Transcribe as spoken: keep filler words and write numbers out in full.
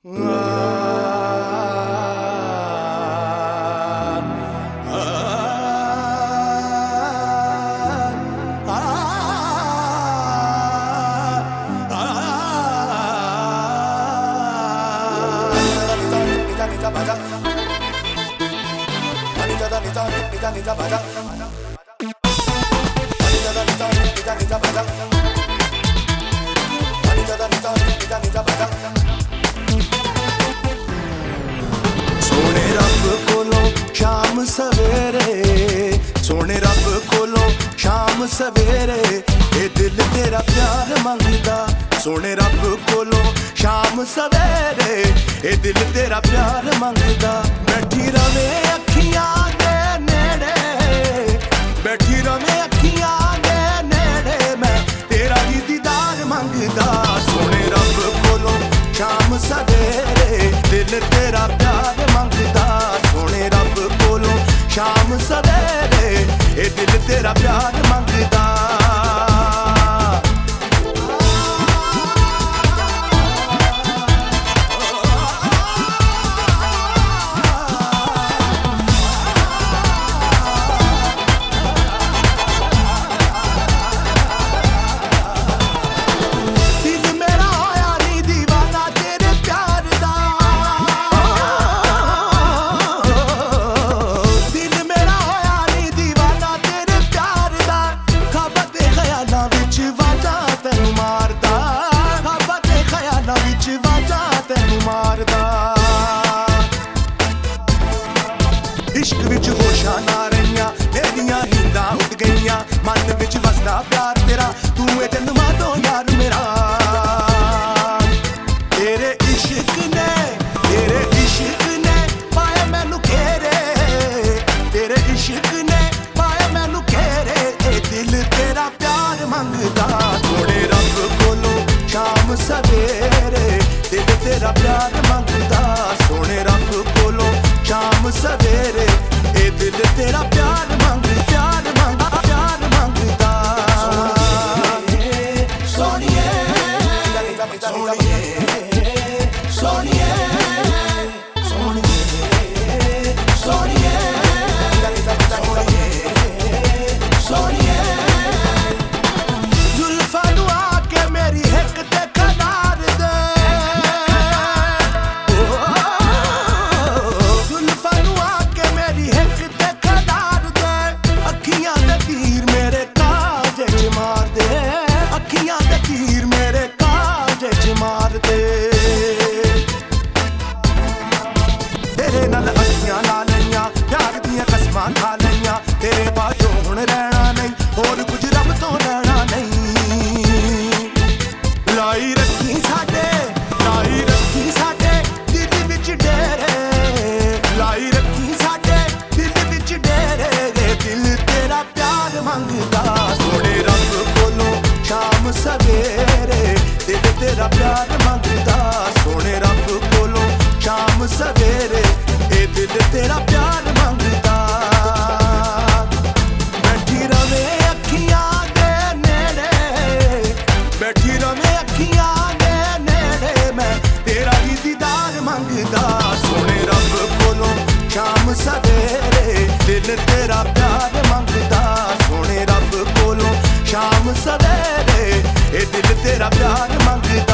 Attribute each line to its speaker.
Speaker 1: सोने रब कोलों शाम सवेरे, सोने रब कोलों शाम सवेरे, ए दिल तेरा प्यार मंगदा। सोने रब कोलों शाम सवेरे, ए दिल तेरा प्यार मंगदा। बैठी रवे अखियां दे नेड़े, बैठी रवे अखियां दे नेड़े, मैं तेरा ही दीदार मंगदा। सोने रब कोलों शाम सवेरे, दिल तेरा प्यार मंगदा। सोने रब कोलों शाम सवेरे, ए दिल तेरा प्यार मंगदा। इश्क विच होशां ना रहियां, मेरियां नींदां उड़ गईयां, मन विच वसदा प्यार तेरा, तू ए जन्मा तो यार मेरा। तेरे इश्क ने, तेरे इश्क ने पाया मैनू घेरे, तेरे इश्क ने पाया मैनू घेरे, ए दिल तेरा प्यार मंगदा। सोने रब कोलों शाम सवेरे, दिल तेरा प्यार मंगदा। सोने रब कोलों शाम सवेरे, ए दिल तेरा प्यार मंग प्यार मंग प्यार मंगदा। सोनिए सोनिए सोनिए सोनिए सोनिए सोनिए जुल्फा नू आके मेरी हिक ते खनार दे, जुल्फा नू आके मेरी हिक ते खनार दे, अखियां दे तीर मेरे काजे च मार दे, अखियां दे तीर मेरे काजे च मार दे। तेरे नाल अखियां ला लईयां, प्यार दियां कसमां खा लईयां, तेरे बाजों हुण रहना नहीं, होर कुछ रब तो लेना नहीं। लाई रखी साडे, लाई रखी साडे दिल विच डेरे, लाई रखी साडे दिल विच डेरे, दिल तेरा प्यार मंगदा। सोने रब कोलों शाम सवेरे, दिल तेरा प्यार मंगदा। सोने रब कोलों शाम सवेरे, ए दिल तेरा प्यार मंगदा। बैठी रवे अखियां दे नेड़े, बैठी रवे अखियां दे नेड़े, मैं तेरा ही दीदार मंगदा। सोने रब कोलों शाम सवेरे, दिल तेरा प्यार मंगदा। सोने रब कोलों शाम सवेरे, ए दिल तेरा प्यार मंगदा।